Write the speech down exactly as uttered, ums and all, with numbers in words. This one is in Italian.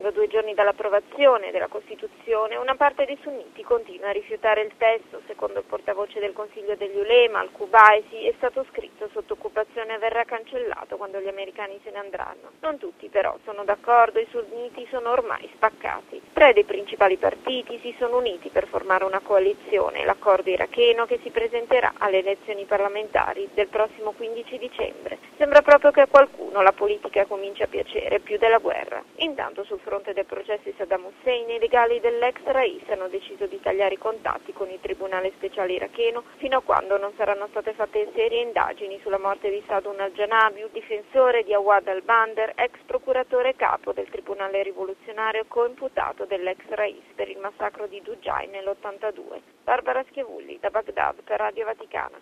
A due giorni dall'approvazione della Costituzione, una parte dei sunniti continua a rifiutare il testo. Secondo il portavoce del Consiglio degli Ulema, Al-Kubaisi, è stato scritto sotto occupazione e verrà cancellato quando gli americani se ne andranno. Non tutti però sono d'accordo, i sunniti sono ormai spaccati. Tre dei principali partiti si sono uniti per formare una coalizione, l'accordo iracheno che si presenterà alle elezioni parlamentari del prossimo quindici dicembre. Sembra proprio che a qualcuno la politica comincia a piacere più della guerra. Intanto sul fronte del processo di Saddam Hussein, i legali dell'ex Rais hanno deciso di tagliare i contatti con il Tribunale Speciale iracheno fino a quando non saranno state fatte serie indagini sulla morte di Sadun al-Janabi, difensore di Awad al-Bandar, ex procuratore capo del Tribunale Rivoluzionario coimputato dell'ex Rais per il massacro di Dujai nell'ottantadue. Barbara Schiavulli da Baghdad per Radio Vaticana.